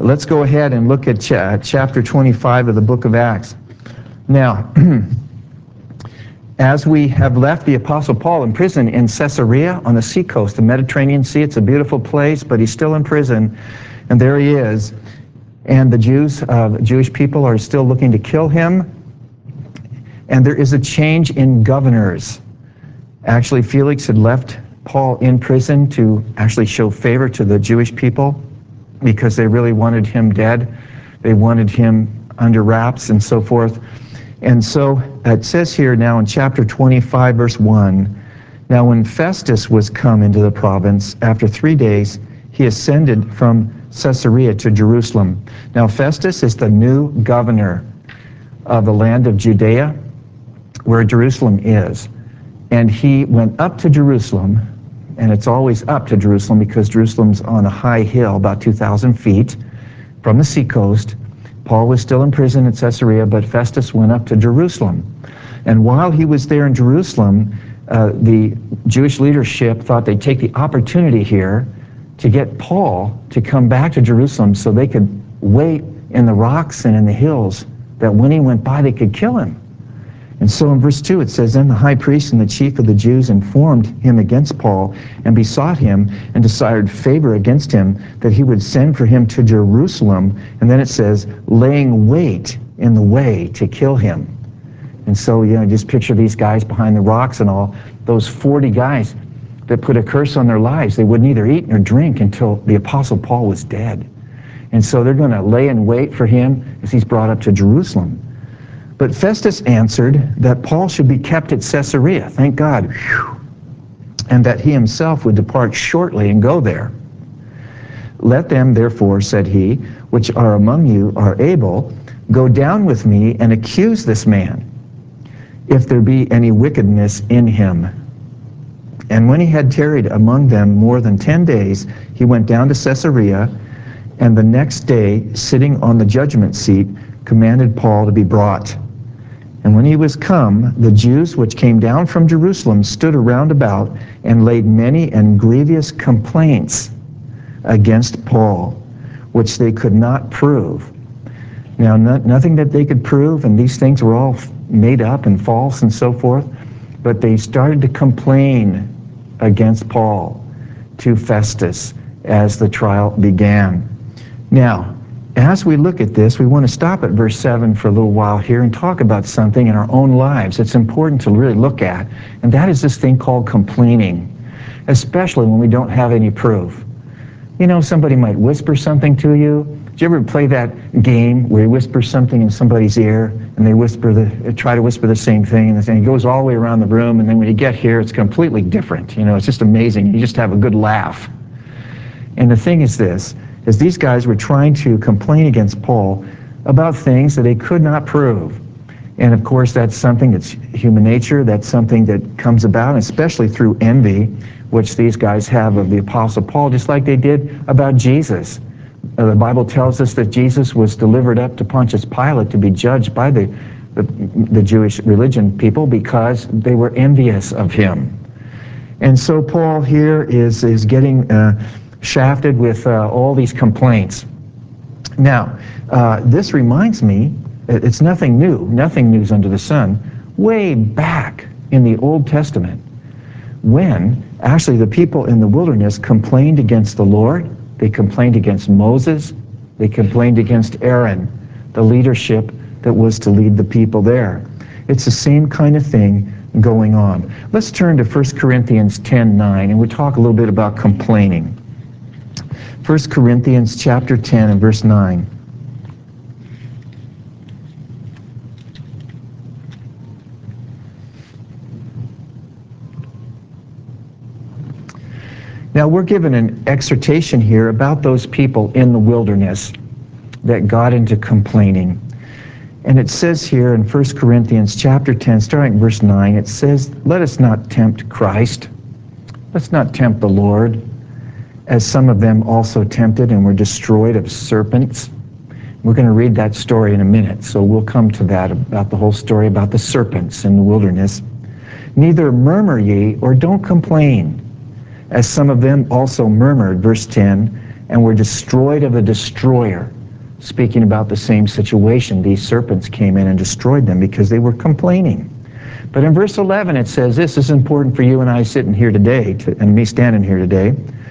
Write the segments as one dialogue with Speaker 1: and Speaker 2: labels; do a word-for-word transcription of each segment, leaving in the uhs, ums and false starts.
Speaker 1: let's go ahead and look at cha chapter twenty-five of the book of Acts. Now, as we have left the Apostle Paul in prison in Caesarea on the seacoast, the Mediterranean Sea, it's a beautiful place, but he's still in prison, and there he is. And the Jews, uh, Jewish people are still looking to kill him, and there is a change in governors. Actually, Felix had left Paul in prison to actually show favor to the Jewish people because they really wanted him dead. They wanted him under wraps and so forth. And so it says here now in chapter twenty-five, verse one, now when Festus was come into the province, after three days, he ascended from Caesarea to Jerusalem. Now Festus is the new governor of the land of Judea, where Jerusalem is. And he went up to Jerusalem, and it's always up to Jerusalem because Jerusalem's on a high hill, about two thousand feet from the seacoast. Paul was still in prison at Caesarea, but Festus went up to Jerusalem. And while he was there in Jerusalem, uh, the Jewish leadership thought they'd take the opportunity here to get Paul to come back to Jerusalem so they could wait in the rocks and in the hills, that when he went by they could kill him. And so in verse two it says, then the high priest and the chief of the Jews informed him against Paul and besought him and desired favor against him that he would send for him to Jerusalem. And then it says, laying wait in the way to kill him. And so, you know, just picture these guys behind the rocks and all, those forty guys that put a curse on their lives. They would neither eat nor drink until the Apostle Paul was dead. And so they're going to lay in wait for him as he's brought up to Jerusalem. But Festus answered that Paul should be kept at Caesarea, thank God, whew, and that he himself would depart shortly and go there. Let them, therefore, said he, which are among you are able, go down with me and accuse this man, if there be any wickedness in him. And when he had tarried among them more than ten days, he went down to Caesarea, and the next day, sitting on the judgment seat, commanded Paul to be brought. And when he was come, the Jews which came down from Jerusalem stood around about and laid many and grievous complaints against Paul, which they could not prove. Now, not, nothing that they could prove, and these things were all made up and false and so forth, but they started to complain against Paul to Festus as the trial began. Now, as we look at this, we want to stop at verse seven for a little while here and talk about something in our own lives that's important to really look at, and that is this thing called complaining, especially when we don't have any proof. You know, somebody might whisper something to you. Did you ever play that game where you whisper something in somebody's ear and they whisper the, try to whisper the same thing, and the thing goes all the way around the room, and then when you get here, it's completely different. You know, it's just amazing. You just have a good laugh. And the thing is this, is these guys were trying to complain against Paul about things that they could not prove. And of course, that's something that's human nature. That's something that comes about, especially through envy, which these guys have of the Apostle Paul, just like they did about Jesus. Uh, the Bible tells us that Jesus was delivered up to Pontius Pilate to be judged by the, the, the Jewish religion people because they were envious of him. And so Paul here is, is getting uh, shafted with uh, all these complaints. Now, uh, this reminds me, it's nothing new, nothing news under the sun, way back in the Old Testament, when actually the people in the wilderness complained against the Lord, they complained against Moses, they complained against Aaron, the leadership that was to lead the people there. It's the same kind of thing going on. Let's turn to First Corinthians ten nine, and we'll talk a little bit about complaining. First Corinthians chapter ten and verse nine. Now we're given an exhortation here about those people in the wilderness that got into complaining. And it says here in First Corinthians chapter ten, starting at verse nine, it says, let us not tempt Christ. Let's not tempt the Lord, as some of them also tempted and were destroyed of serpents. We're going to read that story in a minute, so we'll come to that, about the whole story about the serpents in the wilderness. Neither murmur ye, or don't complain, as some of them also murmured, verse ten, and were destroyed of the destroyer. speaking about the same situation. These serpents came in and destroyed them because they were complaining. But in verse eleven it says, this is important for you and I sitting here today, to, and me standing here today.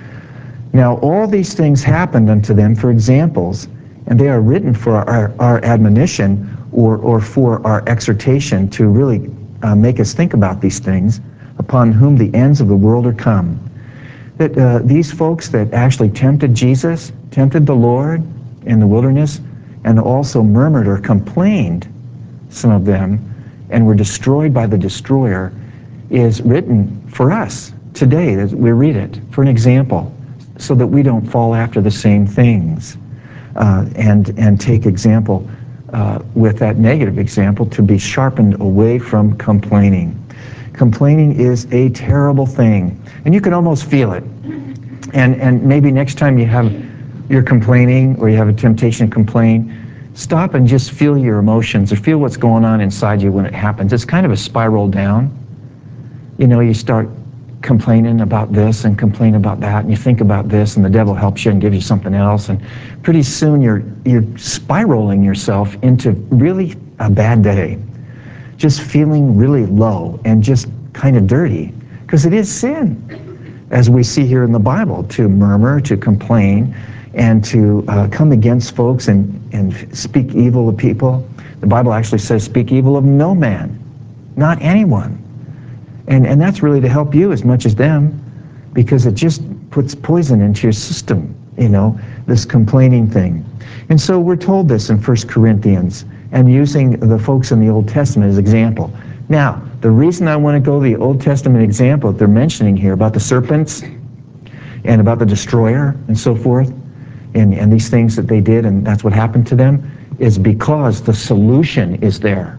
Speaker 1: Now all these things happened unto them for examples, and they are written for our, our admonition, or, or for our exhortation, to really uh, make us think about these things, upon whom the ends of the world are come. That uh, these folks that actually tempted Jesus, tempted the Lord in the wilderness, and also murmured or complained, some of them, and were destroyed by the destroyer, is written for us today, as we read it, for an example, so that we don't fall after the same things, uh, and, and take example uh, with that negative example, to be sharpened away from complaining. Complaining is a terrible thing, and you can almost feel it. And, and maybe next time you have, you're complaining, or you have a temptation to complain, stop and just feel your emotions, or feel what's going on inside you when it happens. It's kind of a spiral down. You know, you start complaining about this and complain about that, and you think about this, and the devil helps you and gives you something else, and pretty soon you're, you're spiraling yourself into really a bad day. Just feeling really low and just kind of dirty, because it is sin, as we see here in the Bible, to murmur, to complain, and to uh, come against folks and, and speak evil of people. The Bible actually says, speak evil of no man, not anyone. And, and that's really to help you as much as them, because it just puts poison into your system, you know, this complaining thing. And so we're told this in First Corinthians, and using the folks in the Old Testament as example. Now, the reason I want to go to the Old Testament example that they're mentioning here about the serpents and about the destroyer and so forth, and, and these things that they did, and that's what happened to them, is because the solution is there.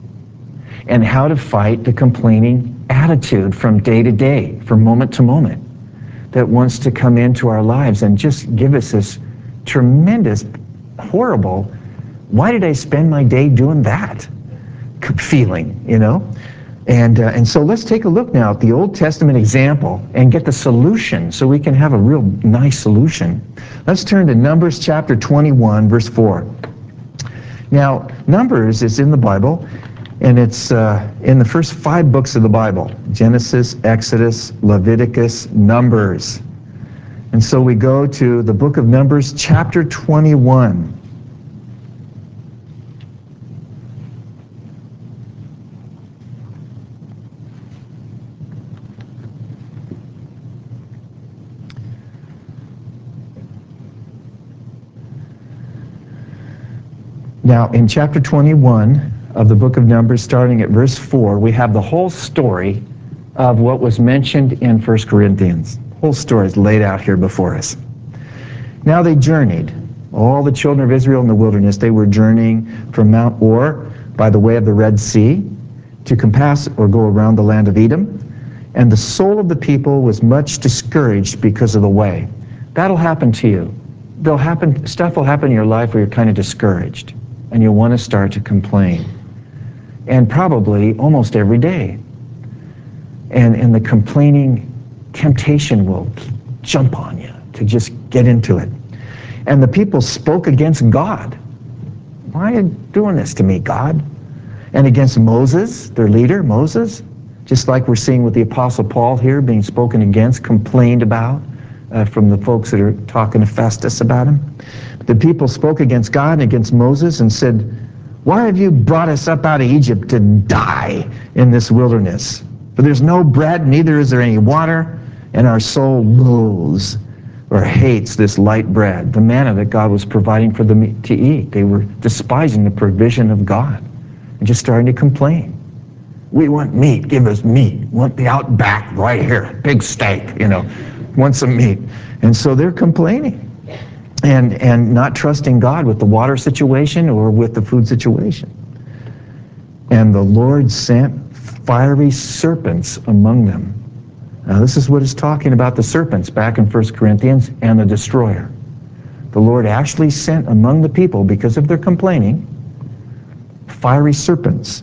Speaker 1: And how to fight the complaining attitude from day to day, from moment to moment, that wants to come into our lives and just give us this tremendous, horrible, why did I spend my day doing that feeling, you know? And, uh, and so let's take a look now at the Old Testament example and get the solution, so we can have a real nice solution. Let's turn to Numbers chapter twenty-one, verse four. Now, Numbers is in the Bible, and it's uh, in the first five books of the Bible: Genesis, Exodus, Leviticus, Numbers. And so we go to the book of Numbers, chapter twenty-one. Now, in chapter twenty-one of the book of Numbers, starting at verse four, we have the whole story of what was mentioned in First Corinthians. The whole story is laid out here before us. Now they journeyed, all the children of Israel in the wilderness. They were journeying from Mount Or by the way of the Red Sea to compass or go around the land of Edom. And the soul of the people was much discouraged because of the way. That'll happen to you. There'll happen, stuff will happen in your life where you're kind of discouraged, and you'll want to start to complain. And probably almost every day. And, and the complaining temptation will jump on you to just get into it. And the people spoke against God. Why are you doing this to me, God? And against Moses, their leader, Moses, just like we're seeing with the Apostle Paul here being spoken against, complained about uh, from the folks that are talking to Festus about him. The people spoke against God and against Moses and said, why have you brought us up out of Egypt to die in this wilderness? For there's no bread, neither is there any water, and our soul loathes or hates this light bread, the manna that God was providing for them to eat. They were despising the provision of God and just starting to complain. We want meat, give us meat. We want the outback right here, big steak, you know, want some meat. And so they're complaining. And, and not trusting God with the water situation or with the food situation. And the Lord sent fiery serpents among them. Now this is what it's talking about, the serpents back in First Corinthians, and the destroyer. The Lord actually sent among the people, because of their complaining, fiery serpents.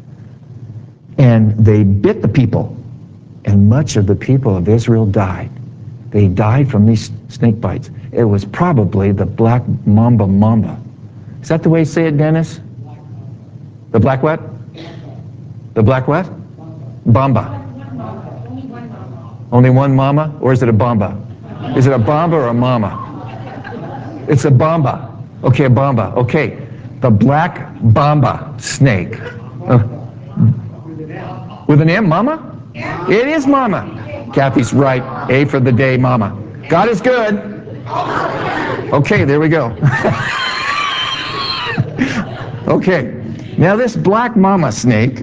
Speaker 1: And they bit the people, and much of the people of Israel died. They died from these snake bites. It was probably the black mamba mamba Is that the way you say it, Dennis? The black what? The black what? Bamba. Only one mama? Or is it a bamba? Is it a bamba or a mama? It's a bamba. Okay, a bamba. Okay. The black bamba snake. Uh, with an M, mama? It is mama. Kathy's right. A for the day, mama. God is good. Okay, there we go. Okay. Now this black mama snake,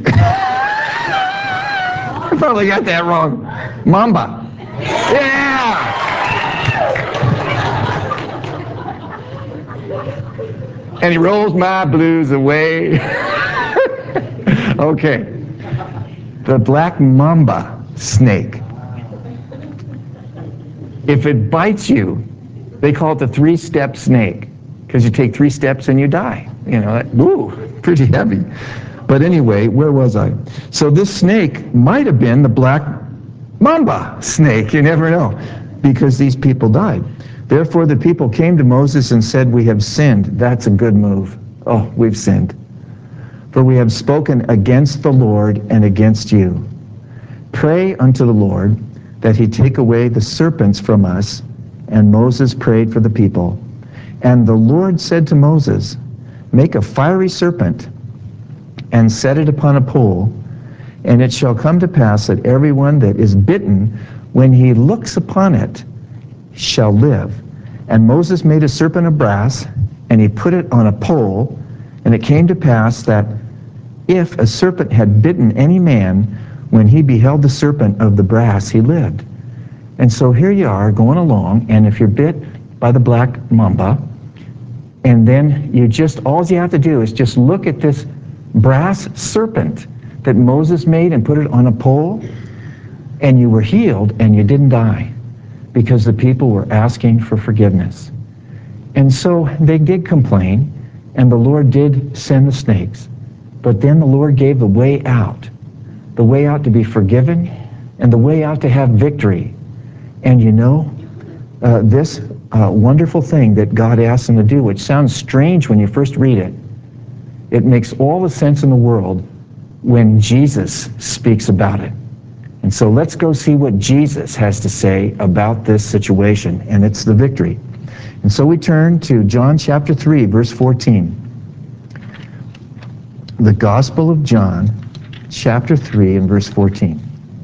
Speaker 1: I probably got that wrong. Mamba. Yeah! And he rolls my blues away. Okay. The black mamba snake. If it bites you, they call it the three-step snake, because you take three steps and you die. You know, that, ooh, pretty heavy. But anyway, where was I? So this snake might have been the black mamba snake. You never know, because these people died. Therefore the people came to Moses and said, we have sinned. That's a good move. Oh, we've sinned. For we have spoken against the Lord and against you. Pray unto the Lord that he take away the serpents from us. And Moses prayed for the people. And the Lord said to Moses, make a fiery serpent and set it upon a pole, and it shall come to pass that everyone that is bitten, when he looks upon it, shall live. And Moses made a serpent of brass, and he put it on a pole, and it came to pass that if a serpent had bitten any man, when he beheld the serpent of the brass, he lived. And so here you are going along, and if you're bit by the black mamba, and then you just, all you have to do is just look at this brass serpent that Moses made and put it on a pole, and you were healed and you didn't die, because the people were asking for forgiveness. And so they did complain, and the Lord did send the snakes. But then the Lord gave the way out, the way out to be forgiven, and the way out to have victory. And you know, uh, this uh, wonderful thing that God asked them to do, which sounds strange when you first read it, it makes all the sense in the world when Jesus speaks about it. And so let's go see what Jesus has to say about this situation, and it's the victory. And so we turn to John chapter three, verse fourteen. The Gospel of John, chapter three, and verse fourteen.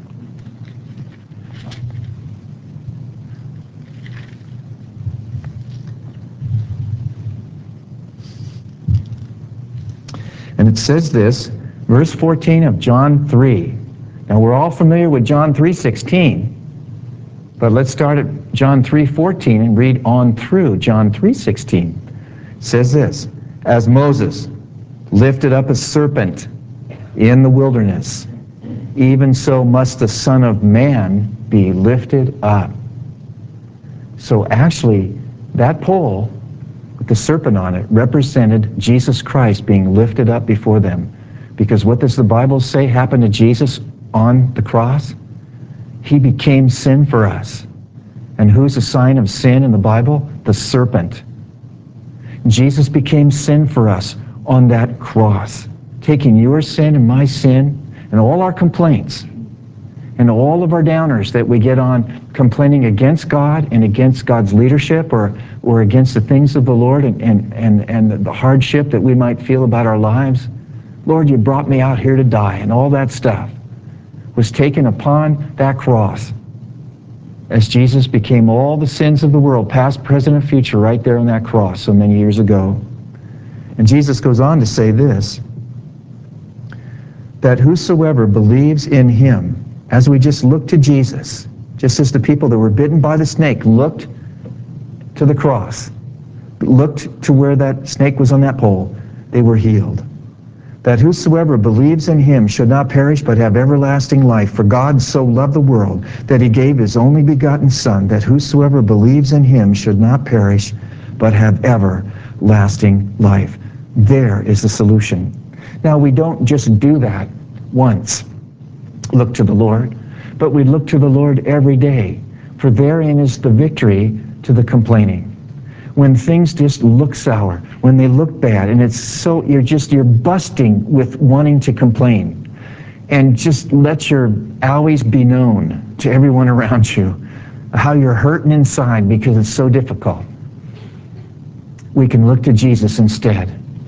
Speaker 1: And it says this, verse fourteen of John three. Now we're all familiar with John three sixteen, but let's start at John three fourteen and read on through John three sixteen. It says this, as Moses lifted up a serpent in the wilderness, even so must the Son of Man be lifted up. So actually, that pole with the serpent on it represented Jesus Christ being lifted up before them. Because what does the Bible say happened to Jesus on the cross? He became sin for us. And who's the sign of sin in the Bible? The serpent. Jesus became sin for us on that cross, taking your sin and my sin and all our complaints and all of our downers that we get on complaining against God and against God's leadership, or, or against the things of the Lord, and, and, and, and the hardship that we might feel about our lives. Lord, you brought me out here to die, and all that stuff was taken upon that cross as Jesus became all the sins of the world, past, present, and future, right there on that cross so many years ago. And Jesus goes on to say this, that whosoever believes in him, as we just look to Jesus, just as the people that were bitten by the snake looked to the cross, looked to where that snake was on that pole, they were healed. That whosoever believes in him should not perish but have everlasting life. For God so loved the world that he gave his only begotten Son, that whosoever believes in him should not perish but have everlasting life. There is the solution. Now, we don't just do that once, look to the Lord, but we look to the Lord every day, for therein is the victory to the complaining. when things just look sour, when they look bad, and it's so, you're just, you're busting with wanting to complain. And just let your always be known to everyone around you how you're hurting inside because it's so difficult. We can look to Jesus instead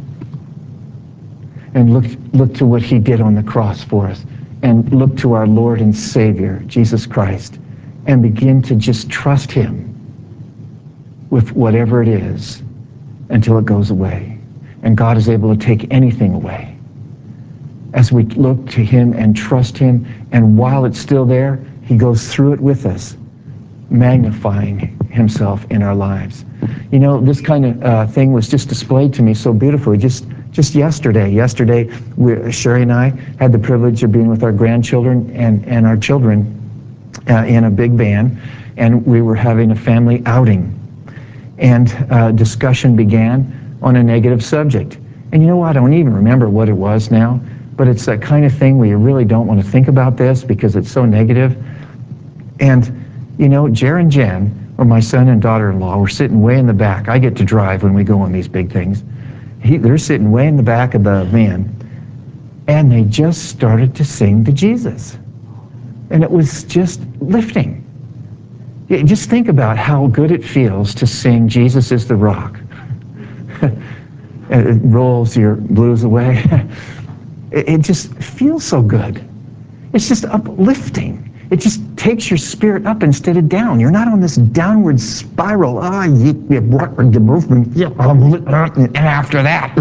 Speaker 1: and look, look to what he did on the cross for us, and look to our Lord and Savior, Jesus Christ, and begin to just trust him with whatever it is until it goes away. And God is able to take anything away as we look to him and trust him, and while it's still there, he goes through it with us, magnifying himself in our lives. You know, this kind of uh, thing was just displayed to me so beautifully just just yesterday. Yesterday, we, Sherry and I had the privilege of being with our grandchildren and, and our children uh, in a big van, and we were having a family outing. And uh, discussion began on a negative subject. And you know what? I don't even remember what it was now, but it's that kind of thing where you really don't want to think about this because it's so negative. And, you know, Jer and Jen, or my son and daughter-in-law, were sitting way in the back. I get to drive when we go on these big things. He, they're sitting way in the back of the van, and they just started to sing to Jesus. And it was just lifting. Yeah, just think about how good it feels to sing Jesus is the Rock. It rolls your blues away. It just feels so good. It's just uplifting. It just takes your spirit up instead of down. You're not on this downward spiral. Ah, and after that,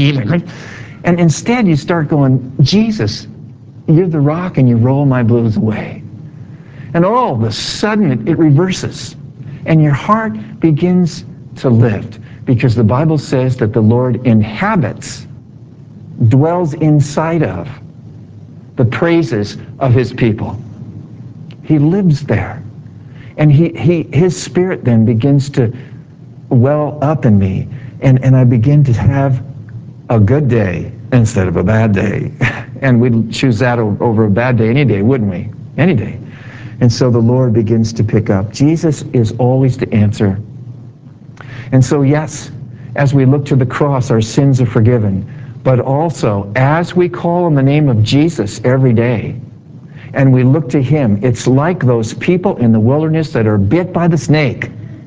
Speaker 1: and instead you start going, Jesus, you're the rock, and you roll my blues away. And all of a sudden it, it reverses, and your heart begins to lift, because the Bible says that the Lord inhabits, dwells inside of the praises of his people. He lives there. And he, he, his spirit then begins to well up in me, and, and I begin to have a good day instead of a bad day. And we'd choose that over a bad day any day, wouldn't we? Any day. And so the Lord begins to pick up. Jesus is always the answer. And so yes, as we look to the cross, our sins are forgiven. But also, as we call on the name of Jesus every day, and we look to him, it's like those people in the wilderness that are bit by the snake.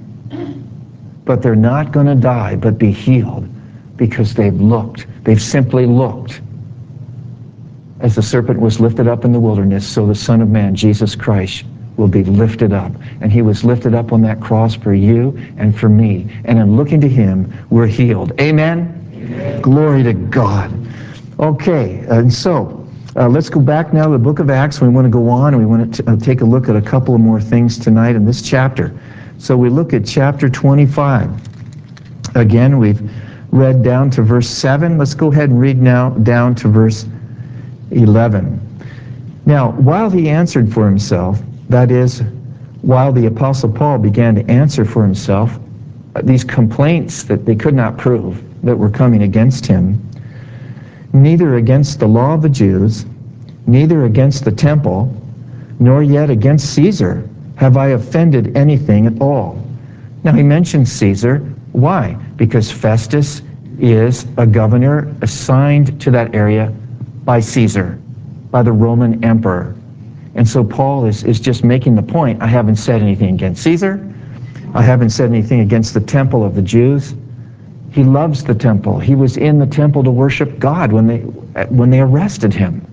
Speaker 1: But they're not going to die, but be healed, because they've looked. They've simply looked. As the serpent was lifted up in the wilderness, so the Son of Man, Jesus Christ, will be lifted up. And he was lifted up on that cross for you and for me. And in looking to him, we're healed. Amen? Amen. Glory to God. Okay, and so uh, let's go back now to the book of Acts. We want to go on, and we want to uh, take a look at a couple of more things tonight in this chapter. So we look at chapter twenty-five. Again, we've read down to verse seven. Let's go ahead and read now down to verse eleven. Now, while he answered for himself, that is, while the Apostle Paul began to answer for himself uh, these complaints that they could not prove that were coming against him, neither against the law of the Jews, neither against the temple, nor yet against Caesar have I offended anything at all. Now he mentions Caesar. Why? Because Festus is a governor assigned to that area by Caesar, by the Roman emperor. And so Paul is, is just making the point, I haven't said anything against Caesar. I haven't said anything against the temple of the Jews. He loves the temple. He was in the temple to worship God when they when they arrested him.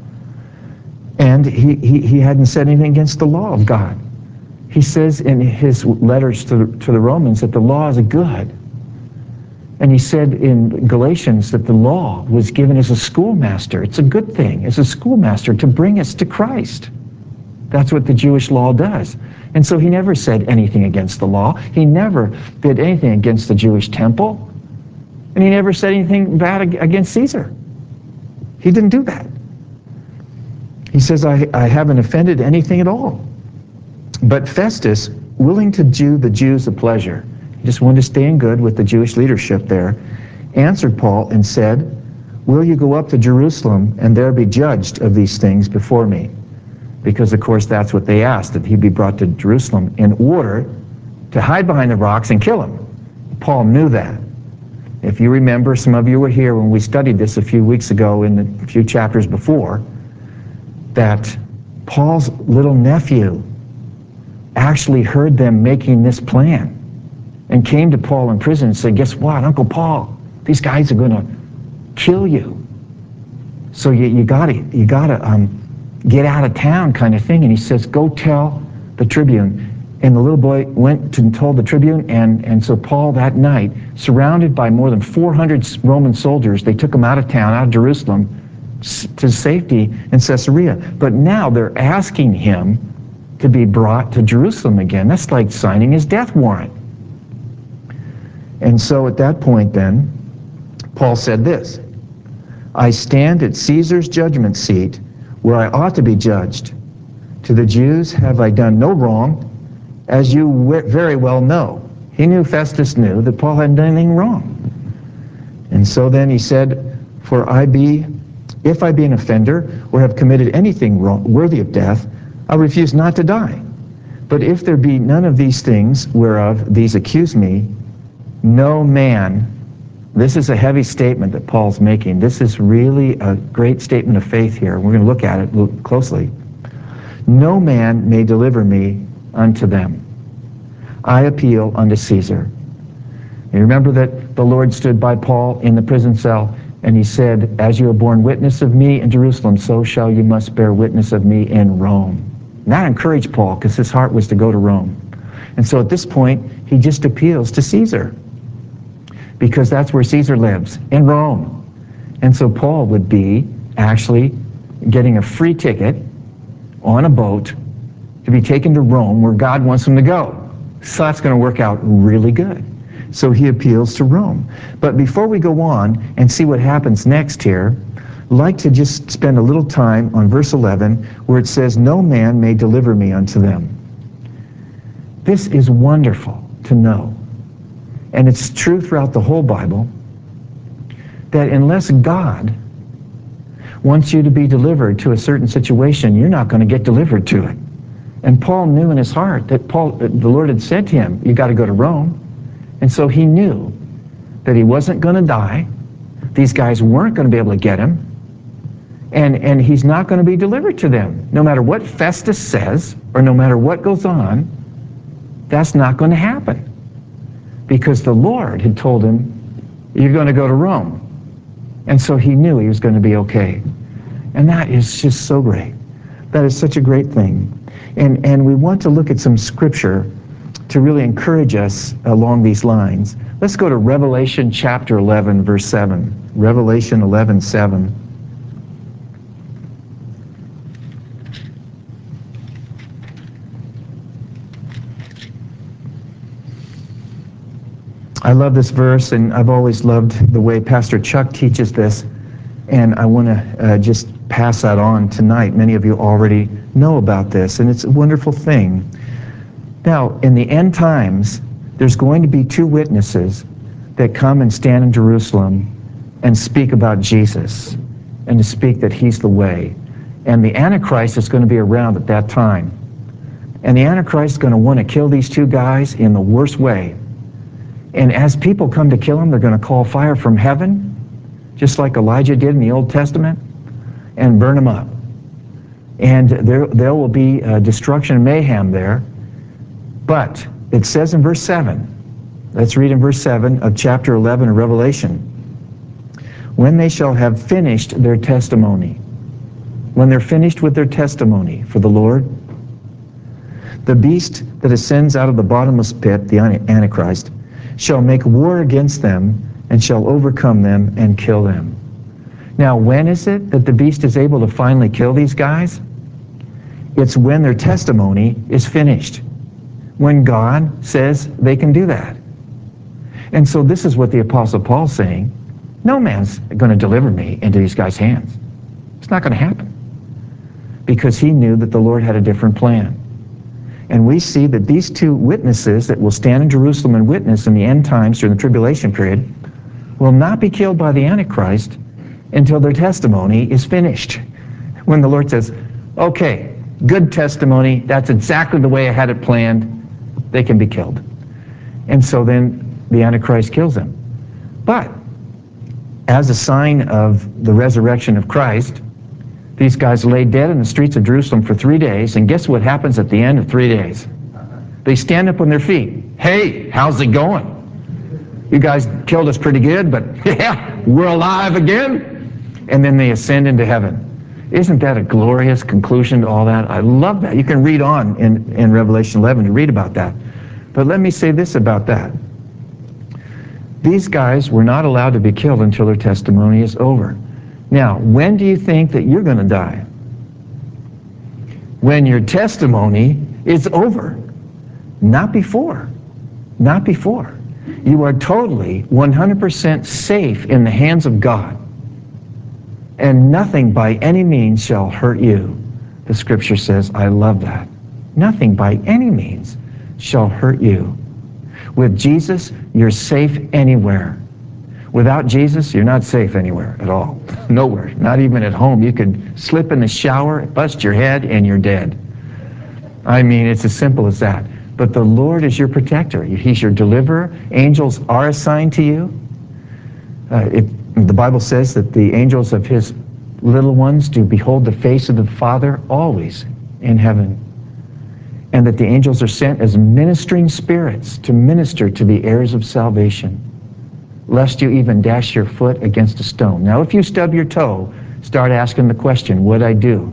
Speaker 1: And he, he, he hadn't said anything against the law of God. He says in his letters to the, to the Romans that the law is good. And he said in Galatians that the law was given as a schoolmaster. It's a good thing, as a schoolmaster, to bring us to Christ. That's what the Jewish law does. And so he never said anything against the law. He never did anything against the Jewish temple. And he never said anything bad against Caesar. He didn't do that. He says, I, I haven't offended anything at all. But Festus, willing to do the Jews a pleasure, he just wanted to stay in good with the Jewish leadership there, answered Paul and said, will you go up to Jerusalem and there be judged of these things before me? Because, of course, that's what they asked, that he be brought to Jerusalem in order to hide behind the rocks and kill him. Paul knew that. If you remember, some of you were here when we studied this a few weeks ago in the few chapters before, that Paul's little nephew actually heard them making this plan and came to Paul in prison and said, guess what, Uncle Paul, these guys are going to kill you. So you, you gotta, you gotta um, get out of town kind of thing. And he says, go tell the tribune. And the little boy went and told the tribune, and, and so Paul that night, surrounded by more than four hundred Roman soldiers, they took him out of town, out of Jerusalem, to safety in Caesarea. But now they're asking him to be brought to Jerusalem again. That's like signing his death warrant. And so at that point then, Paul said this, I stand at Caesar's judgment seat where I ought to be judged. To the Jews have I done no wrong, as you very well know. He knew, Festus knew, that Paul hadn't done anything wrong. And so then he said, for I be, if I be an offender, or have committed anything wrong, worthy of death, I refuse not to die. But if there be none of these things whereof these accuse me, no man, this is a heavy statement that Paul's making. This is really a great statement of faith here. We're going to look at it look closely. No man may deliver me unto them. I appeal unto Caesar. You remember that the Lord stood by Paul in the prison cell, and he said, as you have borne witness of me in Jerusalem, so shall you must bear witness of me in Rome. And that encouraged Paul, because his heart was to go to Rome. And so at this point, he just appeals to Caesar, because that's where Caesar lives, in Rome. And so Paul would be actually getting a free ticket on a boat to be taken to Rome, where God wants him to go. So that's going to work out really good. So he appeals to Rome. But before we go on and see what happens next here, I'd like to just spend a little time on verse eleven, where it says, no man may deliver me unto them. This is wonderful to know. And it's true throughout the whole Bible, that unless God wants you to be delivered to a certain situation, you're not going to get delivered to it. And Paul knew in his heart that Paul, the Lord had said to him, you got to go to Rome. And so he knew that he wasn't going to die. These guys weren't going to be able to get him. And, and he's not going to be delivered to them. No matter what Festus says, or no matter what goes on, that's not going to happen. Because the Lord had told him, you're going to go to Rome. And so he knew he was going to be okay. And that is just so great. That is such a great thing. And, and we want to look at some scripture to really encourage us along these lines. Let's go to Revelation chapter eleven, verse seven. Revelation eleven, seven. I love this verse, and I've always loved the way Pastor Chuck teaches this, and I want to uh, just pass that on tonight. Many of you already know about this, and it's a wonderful thing. Now, in the end times, there's going to be two witnesses that come and stand in Jerusalem and speak about Jesus, and to speak that he's the way. And the Antichrist is going to be around at that time. And the Antichrist is going to want to kill these two guys in the worst way. And as people come to kill him, they're going to call fire from heaven, just like Elijah did in the Old Testament, and burn them up. And there, there will be uh, destruction and mayhem there. But it says in verse seven, let's read in verse seven of chapter eleven of Revelation, when they shall have finished their testimony, when they're finished with their testimony for the Lord, the beast that ascends out of the bottomless pit, the Antichrist, shall make war against them and shall overcome them and kill them. Now, when is it that the beast is able to finally kill these guys? It's when their testimony is finished. When God says they can do that. And so this is what the Apostle Paul's saying. No man's going to deliver me into these guys' hands. It's not going to happen. Because he knew that the Lord had a different plan. And we see that these two witnesses that will stand in Jerusalem and witness in the end times during the tribulation period will not be killed by the Antichrist until their testimony is finished. When the Lord says, okay, good testimony, that's exactly the way I had it planned, they can be killed. And so then the Antichrist kills him. But as a sign of the resurrection of Christ, these guys lay dead in the streets of Jerusalem for three days, and guess what happens at the end of three days? They stand up on their feet. Hey, how's it going? You guys killed us pretty good, but yeah, we're alive again. And then they ascend into heaven. Isn't that a glorious conclusion to all that? I love that. You can read on in, in Revelation eleven to read about that. But let me say this about that. These guys were not allowed to be killed until their testimony is over. Now, when do you think that you're going to die? When your testimony is over. Not before. Not before. You are totally one hundred percent safe in the hands of God. And nothing by any means shall hurt you. The scripture says, I love that. Nothing by any means shall hurt you. With Jesus, you're safe anywhere. Without Jesus, you're not safe anywhere at all. Nowhere. Not even at home. You could slip in the shower, bust your head, and you're dead. I mean, it's as simple as that. But the Lord is your protector. He's your deliverer. Angels are assigned to you. Uh, it, the Bible says that the angels of his little ones do behold the face of the Father always in heaven. And that the angels are sent as ministering spirits to minister to the heirs of salvation, lest you even dash your foot against a stone. Now, if you stub your toe, start asking the question, what'd I do?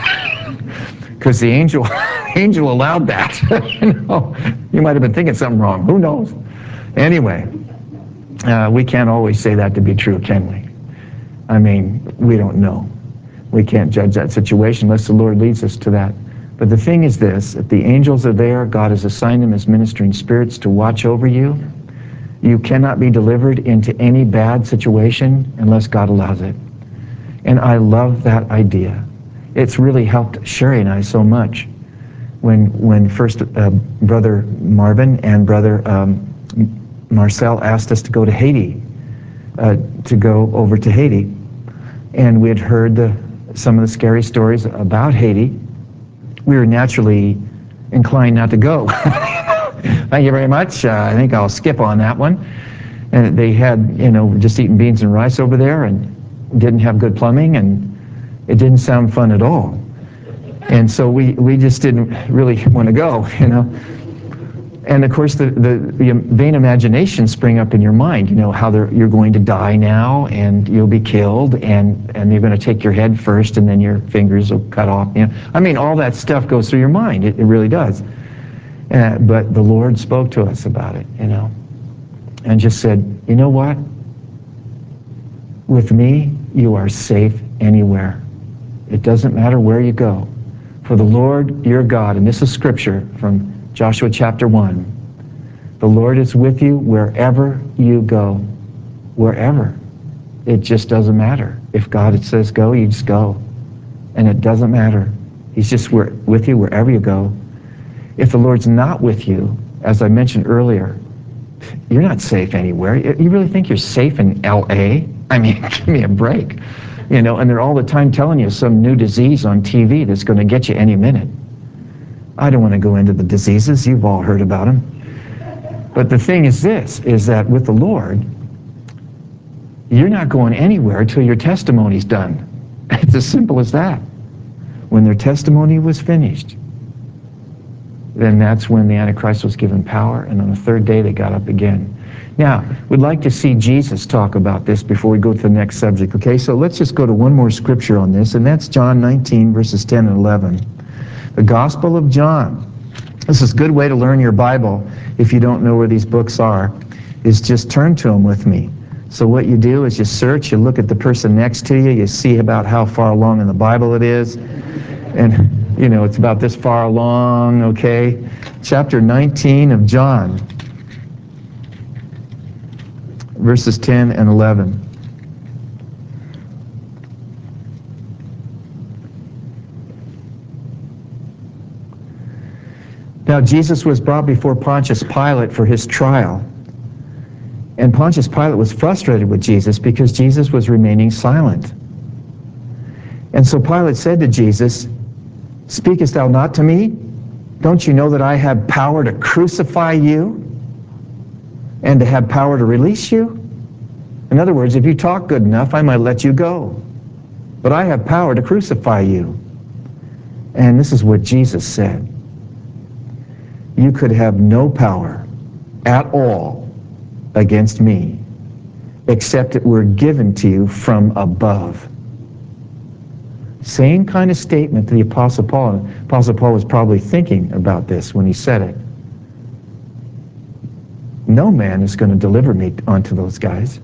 Speaker 1: Because the angel, angel allowed that. you know, you might have been thinking something wrong. Who knows? Anyway, uh, we can't always say that to be true, can we? I mean, we don't know. We can't judge that situation unless the Lord leads us to that. But the thing is this, if the angels are there, God has assigned them as ministering spirits to watch over you. You cannot be delivered into any bad situation unless God allows it. And I love that idea. It's really helped Sherry and I so much. When when first uh, Brother Marvin and Brother um, Marcel asked us to go to Haiti, uh, to go over to Haiti, and we had heard the, some of the scary stories about Haiti, we were naturally inclined not to go. Thank you very much. Uh, I think I'll skip on that one. And they had, you know, just eating beans and rice over there and didn't have good plumbing, and it didn't sound fun at all. And so we, we just didn't really want to go, you know. And of course, the, the, the vain imaginations spring up in your mind, you know, how you're going to die now, and you'll be killed, and, and you're going to take your head first, and then your fingers will cut off. You know, I mean, all that stuff goes through your mind. It, it really does. Uh, but the Lord spoke to us about it, you know, and just said, you know what? With me, you are safe anywhere. It doesn't matter where you go. For the Lord your God, and this is scripture from Joshua chapter one, the Lord is with you wherever you go. Wherever. It just doesn't matter. If God says go, you just go. And it doesn't matter. He's just with you wherever you go. If the Lord's not with you, as I mentioned earlier, you're not safe anywhere. You really think you're safe in L A? I mean, give me a break. You know, and they're all the time telling you some new disease on T V that's going to get you any minute. I don't want to go into the diseases. You've all heard about them. But the thing is this, is that with the Lord, you're not going anywhere until your testimony's done. It's as simple as that. When their testimony was finished, then that's when the Antichrist was given power, and on the third day they got up again. Now, we'd like to see Jesus talk about this before we go to the next subject, okay? So let's just go to one more scripture on this, and that's John nineteen, verses ten and eleven. The Gospel of John. This is a good way to learn your Bible if you don't know where these books are, is just turn to them with me. So what you do is you search, you look at the person next to you, you see about how far along in the Bible it is, and, you know, it's about this far along, okay? Chapter nineteen of John, verses ten and eleven. Now Jesus was brought before Pontius Pilate for his trial. And Pontius Pilate was frustrated with Jesus because Jesus was remaining silent. And so Pilate said to Jesus, "Speakest thou not to me? Don't you know that I have power to crucify you and to have power to release you? In other words, if you talk good enough, I might let you go. But I have power to crucify you. And this is what Jesus said. You could have no power at all against me, except it were given to you from above. Same kind of statement to the Apostle Paul. And Apostle Paul was probably thinking about this when he said it. No man is going to deliver me onto those guys.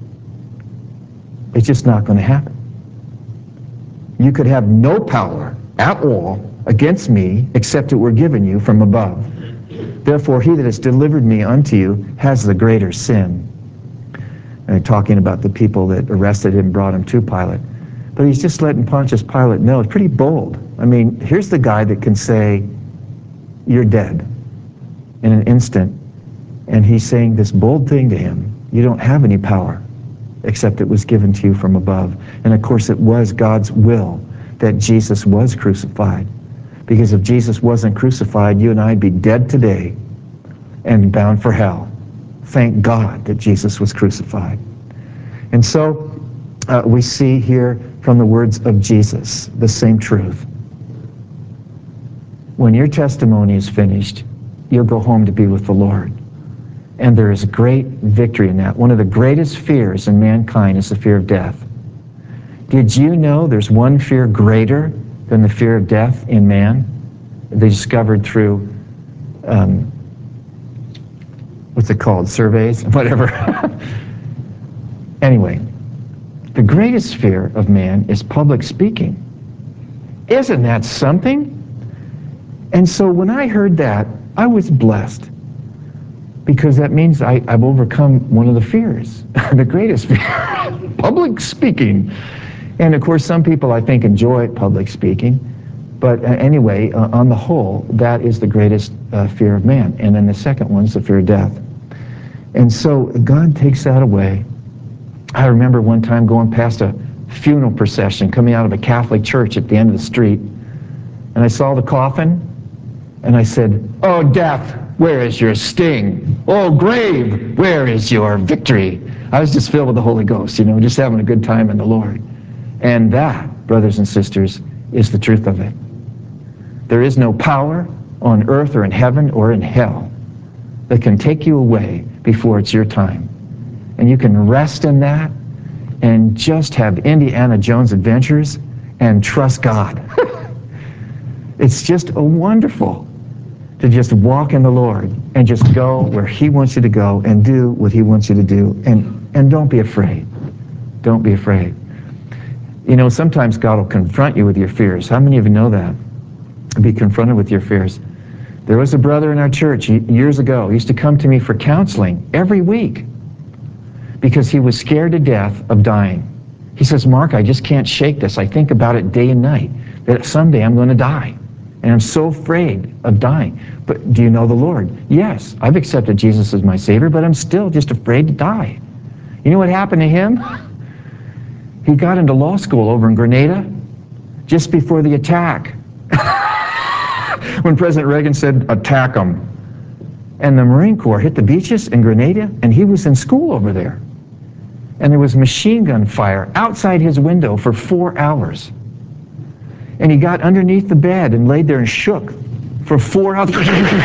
Speaker 1: It's just not going to happen. You could have no power at all against me, except it were given you from above. Therefore, he that has delivered me unto you has the greater sin. And talking about the people that arrested him and brought him to Pilate. But he's just letting Pontius Pilate know. It's pretty bold. I mean, here's the guy that can say, you're dead in an instant. And he's saying this bold thing to him. You don't have any power, except it was given to you from above. And of course, it was God's will that Jesus was crucified. Because if Jesus wasn't crucified, you and I'd be dead today and bound for hell. Thank God that Jesus was crucified. And so uh, we see here from the words of Jesus the same truth. When your testimony is finished, you'll go home to be with the Lord. And there is great victory in that. One of the greatest fears in mankind is the fear of death. Did you know there's one fear greater than the fear of death in man? They discovered through, um, what's it called, surveys, whatever. Anyway, the greatest fear of man is public speaking. Isn't that something? And so when I heard that, I was blessed. Because that means I, I've overcome one of the fears, the greatest fear, public speaking. And of course, some people I think enjoy public speaking. But uh, anyway, uh, on the whole, that is the greatest uh, fear of man. And then the second one is the fear of death. And so God takes that away. I remember one time going past a funeral procession coming out of a Catholic church at the end of the street. And I saw the coffin, and I said, oh, death, where is your sting? Oh, grave, where is your victory? I was just filled with the Holy Ghost, you know, just having a good time in the Lord. And that, brothers and sisters, is the truth of it. There is no power on earth or in heaven or in hell that can take you away before it's your time. And you can rest in that and just have Indiana Jones adventures and trust God. It's just a wonderful to just walk in the Lord and just go where He wants you to go and do what He wants you to do. And, and don't be afraid. Don't be afraid. You know, sometimes God will confront you with your fears. How many of you know that? Be confronted with your fears. There was a brother in our church years ago. He used to come to me for counseling every week because he was scared to death of dying. He says, Mark, I just can't shake this. I think about it day and night, that someday I'm going to die. And I'm so afraid of dying. But do you know the Lord? Yes, I've accepted Jesus as my Savior, but I'm still just afraid to die. You know what happened to him? He got into law school over in Grenada just before the attack. When President Reagan said, attack them. And the Marine Corps hit the beaches in Grenada, and he was in school over there. And there was machine gun fire outside his window for four hours. And he got underneath the bed and laid there and shook for four hours.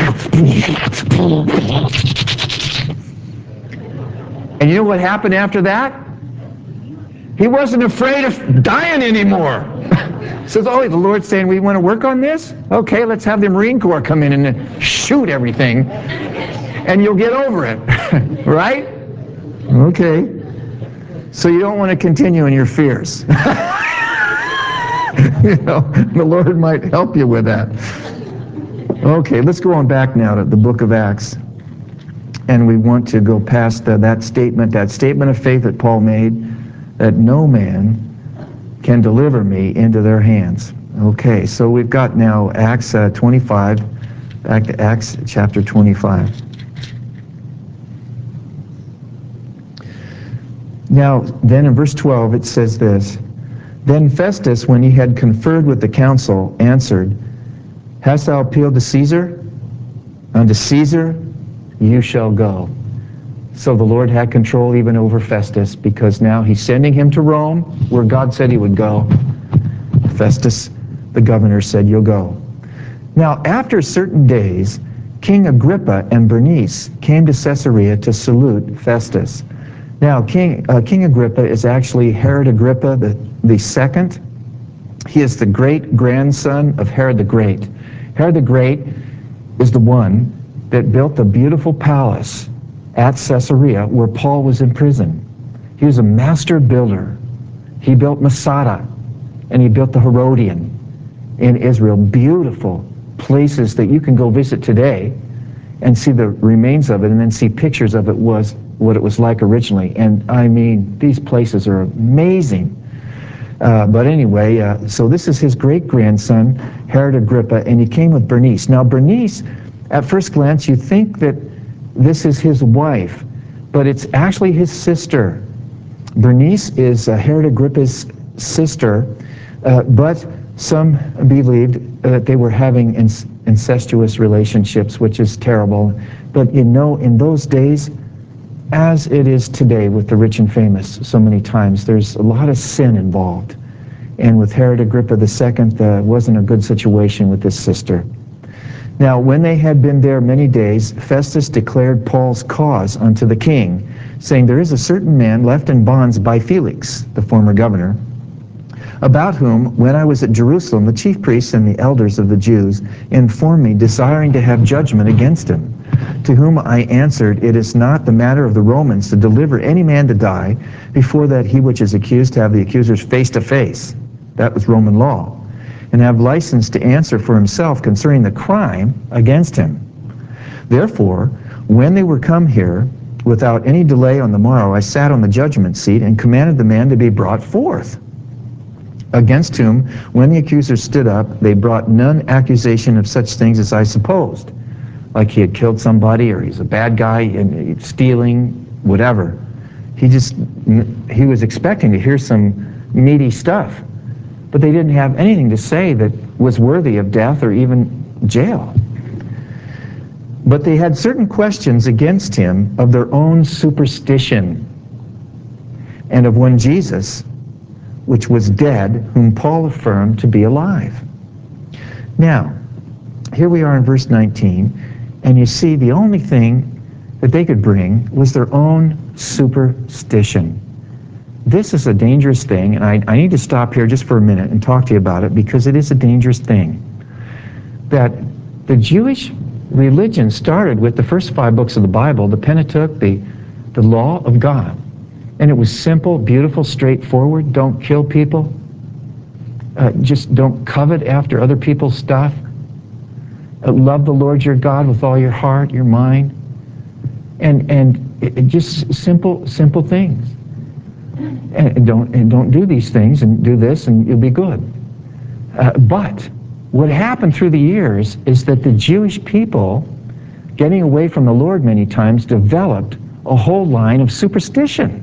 Speaker 1: And you know what happened after that? He wasn't afraid of dying anymore. Says, oh, the Lord's saying, we want to work on this? Okay, let's have the Marine Corps come in and shoot everything, and you'll get over it. Right? Okay. So you don't want to continue in your fears. You know, the Lord might help you with that. Okay, let's go on back now to the book of Acts. And we want to go past uh, that statement, that statement of faith that Paul made, that no man can deliver me into their hands. Okay, so we've got now Acts uh, twenty-five, back to Acts chapter twenty-five. Now, then in verse twelve it says this, Then Festus, when he had conferred with the council, answered, Hast thou appealed to Caesar? Unto Caesar you shall go. So the Lord had control even over Festus, because now he's sending him to Rome, where God said he would go. Festus, the governor, said, "You'll go." Now, after certain days, King Agrippa and Bernice came to Caesarea to salute Festus. Now, King, uh, King Agrippa is actually Herod Agrippa the, the second. He is the great-grandson of Herod the Great. Herod the Great is the one that built the beautiful palace at Caesarea where Paul was in prison. He was a master builder. He built Masada, and he built the Herodian in Israel. Beautiful places that you can go visit today and see the remains of it, and then see pictures of it was what it was like originally. And I mean, these places are amazing. Uh, but anyway, uh, so this is his great-grandson, Herod Agrippa, and he came with Bernice. Now, Bernice, at first glance, you think that this is his wife, but it's actually his sister. Bernice is uh, Herod Agrippa's sister, uh, but some believed that they were having inc incestuous relationships, which is terrible. But you know, in those days, as it is today with the rich and famous so many times, there's a lot of sin involved. And with Herod Agrippa the second, uh, wasn't a good situation with his sister. Now, when they had been there many days, Festus declared Paul's cause unto the king, saying, "There is a certain man left in bonds by Felix, the former governor, about whom, when I was at Jerusalem, the chief priests and the elders of the Jews informed me, desiring to have judgment against him. To whom I answered, It is not the matter of the Romans to deliver any man to die, before that he which is accused have the accusers face to face." That was Roman law. "And have license to answer for himself concerning the crime against him. Therefore, when they were come here, without any delay on the morrow, I sat on the judgment seat and commanded the man to be brought forth. Against whom, when the accusers stood up, they brought none accusation of such things as I supposed, like he had killed somebody, or he's a bad guy and stealing, whatever. He just, he was expecting to hear some meaty stuff. But they didn't have anything to say that was worthy of death or even jail. But they had certain questions against him of their own superstition, and of one Jesus, which was dead, whom Paul affirmed to be alive." Now, here we are in verse nineteen, and you see the only thing that they could bring was their own superstition. This is a dangerous thing, and I, I need to stop here just for a minute and talk to you about it, because it is a dangerous thing. That the Jewish religion started with the first five books of the Bible, the Pentateuch, the, the law of God. And it was simple, beautiful, straightforward. Don't kill people. Uh, just don't covet after other people's stuff. Uh, love the Lord your God with all your heart, your mind. And, and it, it just simple, simple things. And don't, and don't do these things, and do this, and you'll be good. Uh, but what happened through the years is that the Jewish people, getting away from the Lord many times, developed a whole line of superstition.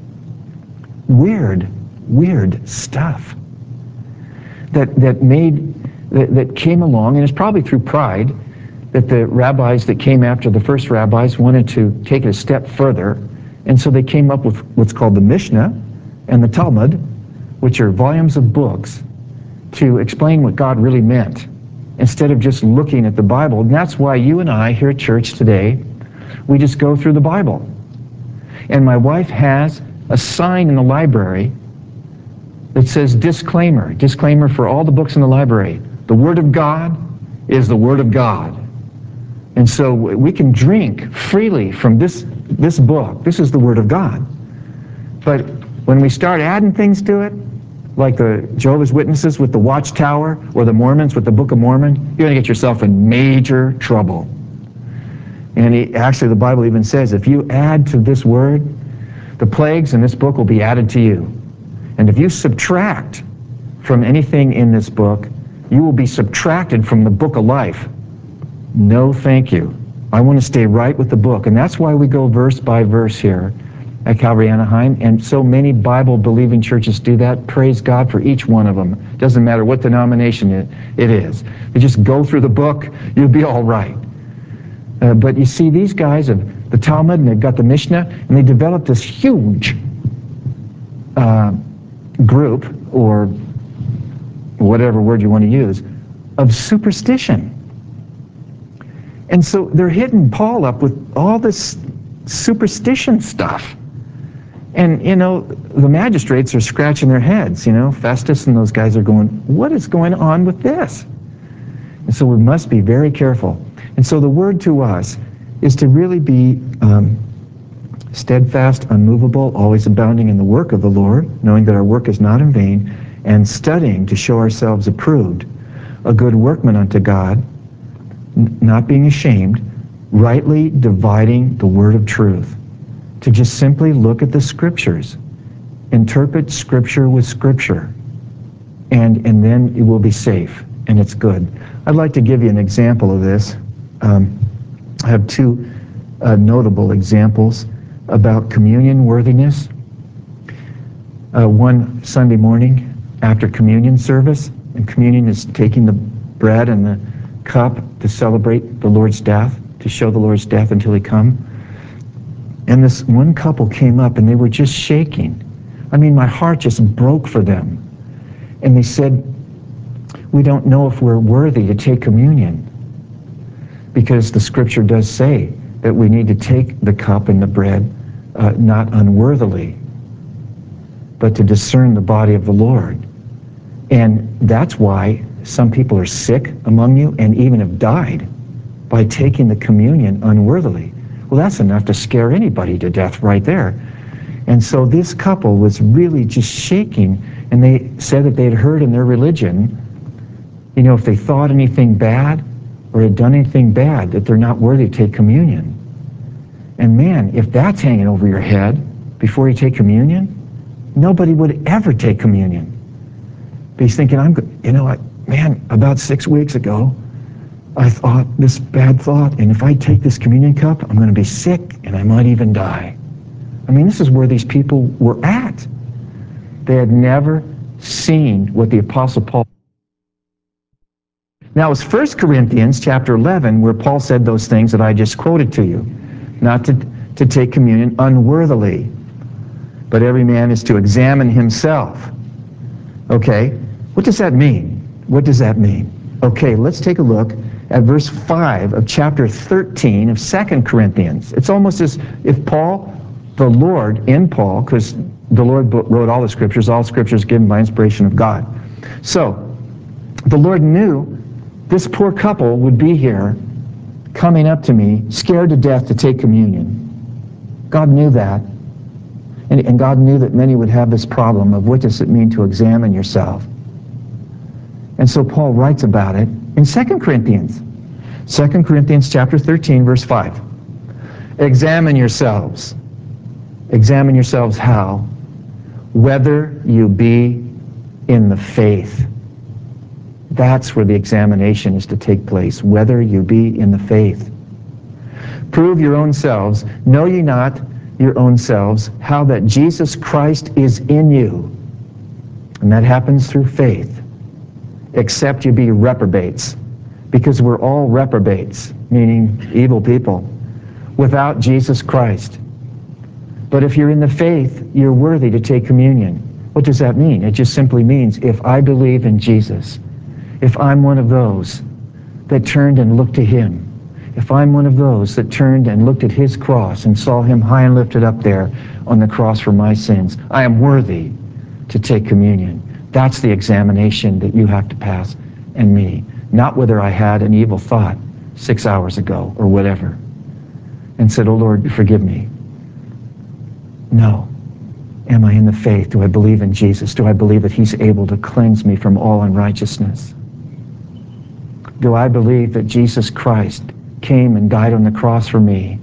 Speaker 1: Weird, weird stuff that, that made, that, that came along, and it's probably through pride that the rabbis that came after the first rabbis wanted to take it a step further. And so they came up with what's called the Mishnah and the Talmud, which are volumes of books to explain what God really meant, instead of just looking at the Bible. And that's why you and I here at church today, we just go through the Bible. And my wife has a sign in the library that says disclaimer, disclaimer for all the books in the library. The Word of God is the Word of God. And so we can drink freely from this, this book. This is the Word of God. But when we start adding things to it, like the Jehovah's Witnesses with the Watchtower, or the Mormons with the Book of Mormon, you're going to get yourself in major trouble. And he, actually the Bible even says, if you add to this word, the plagues in this book will be added to you. And if you subtract from anything in this book, you will be subtracted from the book of life. No, thank you. I want to stay right with the book. And that's why we go verse by verse here at Calvary Anaheim. And so many Bible-believing churches do that. Praise God for each one of them. Doesn't matter what denomination it, it is. You just go through the book, you'll be all right. Uh, but you see, these guys have the Talmud, and they've got the Mishnah, and they developed this huge uh, group, or whatever word you want to use, of superstition. And so they're hitting Paul up with all this superstition stuff. And, you know, the magistrates are scratching their heads, you know. Festus and those guys are going, what is going on with this? And so we must be very careful. And so the word to us is to really be um, steadfast, unmovable, always abounding in the work of the Lord, knowing that our work is not in vain, and studying to show ourselves approved, a good workman unto God, not being ashamed, rightly dividing the word of truth. To just simply look at the scriptures, interpret scripture with scripture, and, and then it will be safe, and it's good. I'd like to give you an example of this. Um, I have two uh, notable examples about communion worthiness. Uh, one Sunday morning after communion service, and communion is taking the bread and the cup to celebrate the Lord's death, to show the Lord's death until he come. And this one couple came up and they were just shaking. I mean, my heart just broke for them. And they said, we don't know if we're worthy to take communion, because the scripture does say that we need to take the cup and the bread uh, not unworthily, but to discern the body of the Lord. And that's why some people are sick among you and even have died by taking the communion unworthily. Well, that's enough to scare anybody to death right there. And so this couple was really just shaking, and they said that they had heard in their religion, you know, if they thought anything bad or had done anything bad, that they're not worthy to take communion. And man, if that's hanging over your head before you take communion, nobody would ever take communion. But he's thinking, I'm, you know what, man, about six weeks ago, I thought this bad thought, and if I take this communion cup, I'm going to be sick, and I might even die. I mean, this is where these people were at. They had never seen what the Apostle Paul... Now, it's First Corinthians chapter eleven where Paul said those things that I just quoted to you, not to, to take communion unworthily, but every man is to examine himself. Okay, what does that mean? What does that mean? Okay, let's take a look at verse five of chapter thirteen of Second Corinthians. It's almost as if Paul, the Lord in Paul, because the Lord wrote all the scriptures, all scriptures given by inspiration of God. So, the Lord knew this poor couple would be here coming up to me, scared to death to take communion. God knew that. And, and God knew that many would have this problem of what does it mean to examine yourself. And so Paul writes about it in Second Corinthians. Second Corinthians chapter thirteen, verse five. Examine yourselves. Examine yourselves how? Whether you be in the faith. That's where the examination is to take place. Whether you be in the faith. Prove your own selves. Know ye not your own selves how that Jesus Christ is in you. And that happens through faith. Except you be reprobates, because we're all reprobates, meaning evil people, without Jesus Christ. But if you're in the faith, you're worthy to take communion. What does that mean? It just simply means if I believe in Jesus, if I'm one of those that turned and looked to him, if I'm one of those that turned and looked at his cross and saw him high and lifted up there on the cross for my sins, I am worthy to take communion. That's the examination that you have to pass, and me. Not whether I had an evil thought six hours ago or whatever and said, oh Lord, forgive me. No. Am I in the faith? Do I believe in Jesus? Do I believe that he's able to cleanse me from all unrighteousness? Do I believe that Jesus Christ came and died on the cross for me,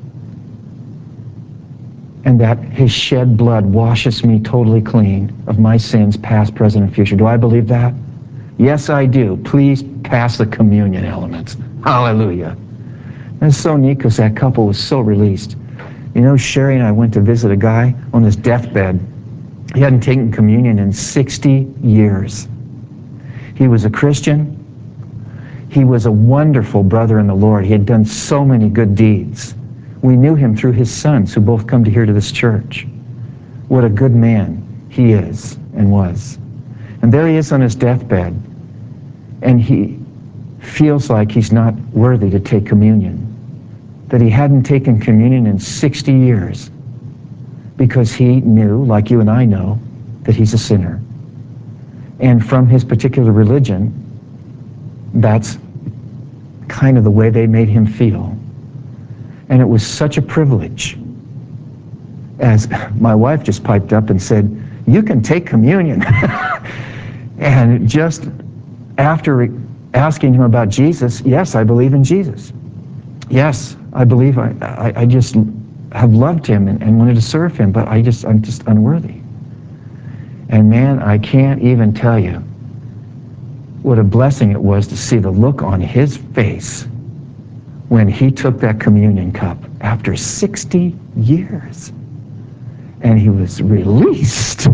Speaker 1: and that his shed blood washes me totally clean of my sins, past, present, and future? Do I believe that? Yes, I do. Please pass the communion elements. Hallelujah. And it's so neat because that couple was so released. You know, Sherry and I went to visit a guy on his deathbed. He hadn't taken communion in sixty years. He was a Christian. He was a wonderful brother in the Lord. He had done so many good deeds. We knew him through his sons, who both come to here to this church. What a good man he is and was. And there he is on his deathbed, and he feels like he's not worthy to take communion, that he hadn't taken communion in sixty years, because he knew, like you and I know, that he's a sinner. And from his particular religion, that's kind of the way they made him feel. And it was such a privilege, as my wife just piped up and said, "You can take communion." And just after asking him about Jesus, yes, I believe in Jesus. Yes, I believe I, I, I just have loved him and, and wanted to serve him, but I just, I'm just unworthy. And man, I can't even tell you what a blessing it was to see the look on his face when he took that communion cup after sixty years. And he was released.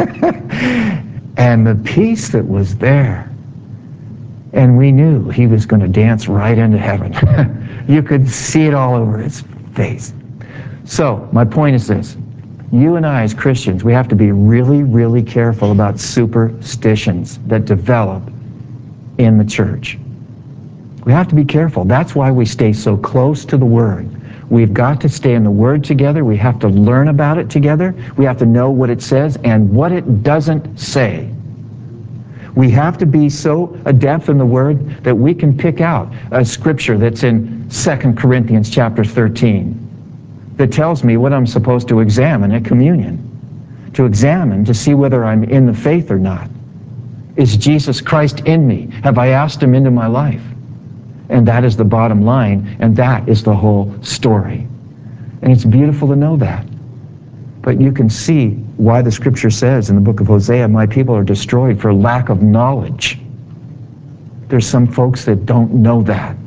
Speaker 1: And the peace that was there. And we knew he was going to dance right into heaven. You could see it all over his face. So, my point is this. You and I as Christians, we have to be really, really careful about superstitions that develop in the church. We have to be careful. That's why we stay so close to the Word. We've got to stay in the Word together. We have to learn about it together. We have to know what it says and what it doesn't say. We have to be so adept in the Word that we can pick out a scripture that's in Second Corinthians chapter thirteen that tells me what I'm supposed to examine at communion, to examine to see whether I'm in the faith or not. Is Jesus Christ in me? Have I asked him into my life? And that is the bottom line, and that is the whole story. And it's beautiful to know that. But you can see why the scripture says in the book of Hosea, my people are destroyed for lack of knowledge. There's some folks that don't know that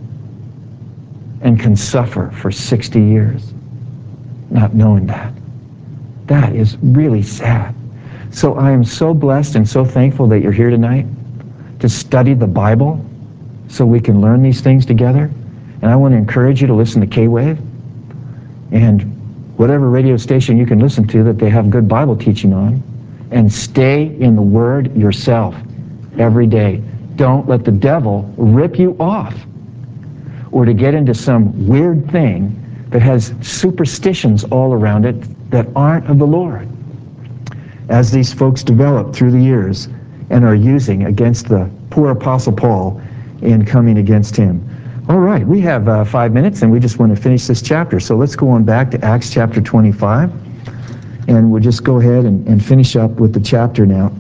Speaker 1: and can suffer for sixty years not knowing that. That is really sad. So I am so blessed and so thankful that you're here tonight to study the Bible so we can learn these things together. And I want to encourage you to listen to K-Wave and whatever radio station you can listen to that they have good Bible teaching on, and stay in the Word yourself every day. Don't let the devil rip you off or to get into some weird thing that has superstitions all around it that aren't of the Lord, as these folks develop through the years and are using against the poor Apostle Paul in coming against him. All right, we have uh, five minutes and we just want to finish this chapter. So let's go on back to Acts chapter twenty-five, and we'll just go ahead and, and finish up with the chapter now.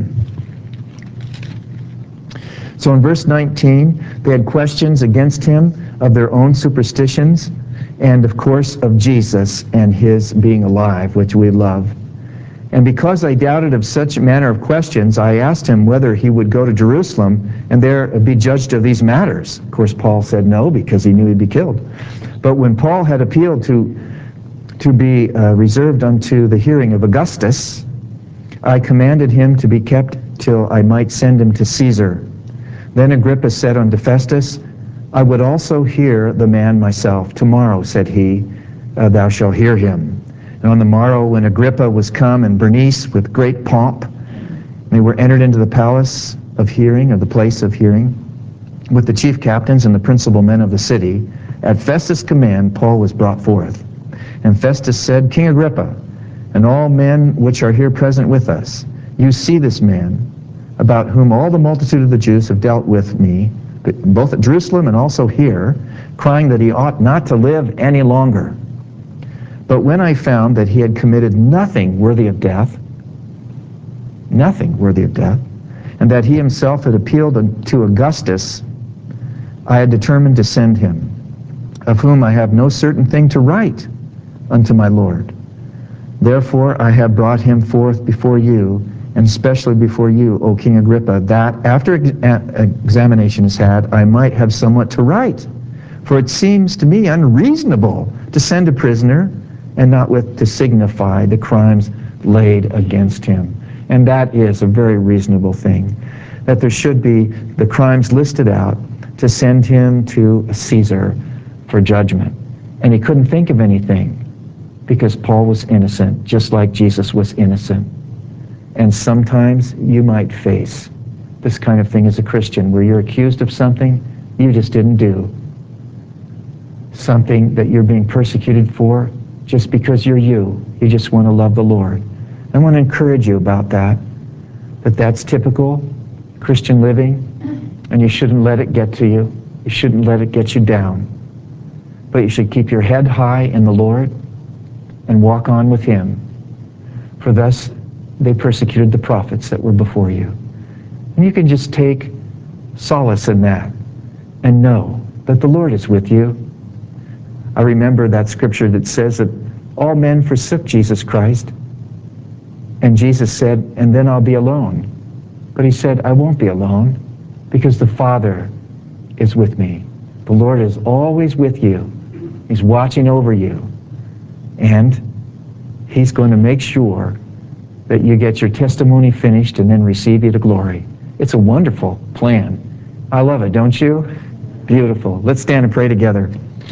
Speaker 1: So in verse nineteen, they had questions against him of their own superstitions, and of course of Jesus and his being alive, which we love. And because I doubted of such manner of questions, I asked him whether he would go to Jerusalem and there be judged of these matters. Of course, Paul said no, because he knew he'd be killed. But when Paul had appealed to, to be uh, reserved unto the hearing of Augustus, I commanded him to be kept till I might send him to Caesar. Then Agrippa said unto Festus, I would also hear the man myself. Tomorrow, said he, uh, thou shalt hear him. And on the morrow, when Agrippa was come, and Bernice with great pomp, they were entered into the palace of hearing, or the place of hearing, with the chief captains and the principal men of the city. At Festus' command, Paul was brought forth. And Festus said, King Agrippa, and all men which are here present with us, you see this man, about whom all the multitude of the Jews have dealt with me, both at Jerusalem and also here, crying that he ought not to live any longer. But when I found that he had committed nothing worthy of death, nothing worthy of death, and that he himself had appealed to Augustus, I had determined to send him, of whom I have no certain thing to write unto my Lord. Therefore I have brought him forth before you, and especially before you, O King Agrippa, that after examination is had, I might have somewhat to write. For it seems to me unreasonable to send a prisoner and not with to signify the crimes laid against him. And that is a very reasonable thing, that there should be the crimes listed out, to send him to Caesar for judgment. And he couldn't think of anything because Paul was innocent, just like Jesus was innocent. And sometimes you might face this kind of thing as a Christian, where you're accused of something you just didn't do, something that you're being persecuted for just because you're you. You just want to love the Lord. I want to encourage you about that, that that's typical Christian living, and you shouldn't let it get to you. You shouldn't let it get you down. But you should keep your head high in the Lord and walk on with him. For thus they persecuted the prophets that were before you. And you can just take solace in that and know that the Lord is with you. I remember that scripture that says that all men forsook Jesus Christ, and Jesus said, and then I'll be alone. But he said, I won't be alone, because the Father is with me. The Lord is always with you. He's watching over you. And he's going to make sure that you get your testimony finished and then receive you to glory. It's a wonderful plan. I love it, don't you? Beautiful. Let's stand and pray together.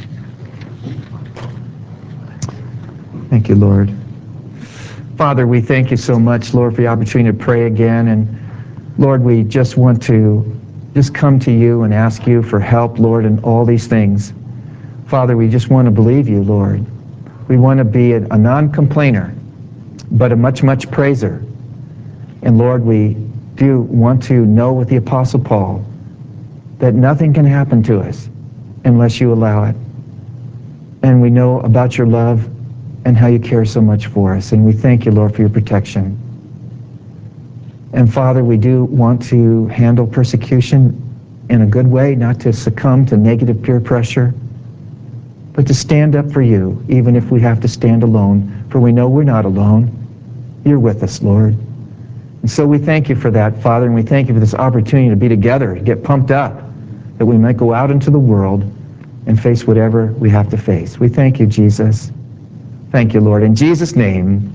Speaker 1: Thank you, Lord. Father, we thank you so much, Lord, for the opportunity to pray again. And Lord, we just want to just come to you and ask you for help, Lord, in all these things. Father, we just want to believe you, Lord. We want to be a, a non-complainer, but a much, much praiser. And Lord, we do want to know with the Apostle Paul that nothing can happen to us unless you allow it. And we know about your love and how you care so much for us. And we thank you, Lord, for your protection. And Father, we do want to handle persecution in a good way, not to succumb to negative peer pressure, but to stand up for you, even if we have to stand alone, for we know we're not alone. You're with us, Lord. And so we thank you for that, Father, and we thank you for this opportunity to be together, to get pumped up, that we might go out into the world and face whatever we have to face. We thank you, Jesus. Thank you, Lord. In Jesus' name,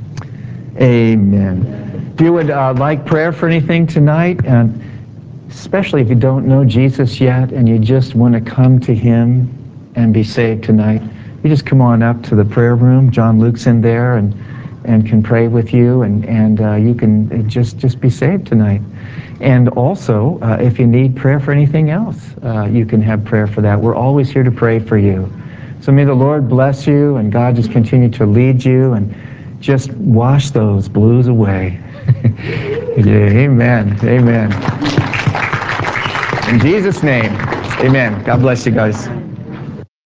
Speaker 1: amen. If you would uh, like prayer for anything tonight, and especially if you don't know Jesus yet and you just want to come to him and be saved tonight, you just come on up to the prayer room. John Luke's in there and and can pray with you, and and uh, you can just just be saved tonight. And also, uh, if you need prayer for anything else, uh, you can have prayer for that. We're always here to pray for you. So may the Lord bless you, and God just continue to lead you and just wash those blues away. Yeah, amen. Amen. In Jesus' name, amen. God bless you guys.